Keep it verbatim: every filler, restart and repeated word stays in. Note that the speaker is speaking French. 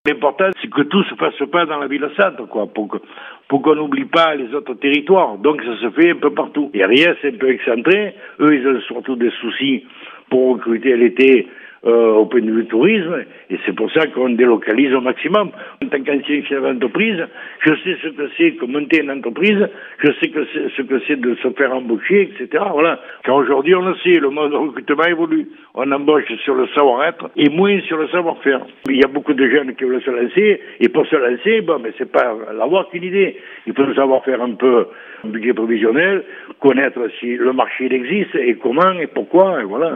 L'important, c'est que tout se fasse pas dans la ville-centre, quoi, pour que, pour qu'on n'oublie pas les autres territoires. Donc, ça se fait un peu partout. Et Ariès, c'est un peu excentré. Eux, ils ont surtout des soucis pour recruter l'été, euh, au point de vue tourisme. Et c'est pour ça qu'on délocalise au maximum. En tant qu'ancien chef d'entreprise, je sais ce que c'est que monter une entreprise. Je sais que c'est, ce que c'est de se faire embaucher, et cetera. Voilà. Car aujourd'hui, on le sait, le mode de recrutement évolue. On embauche sur le savoir-être et moins sur le savoir-faire. Il y a beaucoup de jeunes qui veulent se lancer, et pour se lancer, bon, mais c'est pas l'avoir qu'une idée. Il faut savoir faire un peu un budget prévisionnel, connaître si le marché il existe, et comment, et pourquoi, et voilà.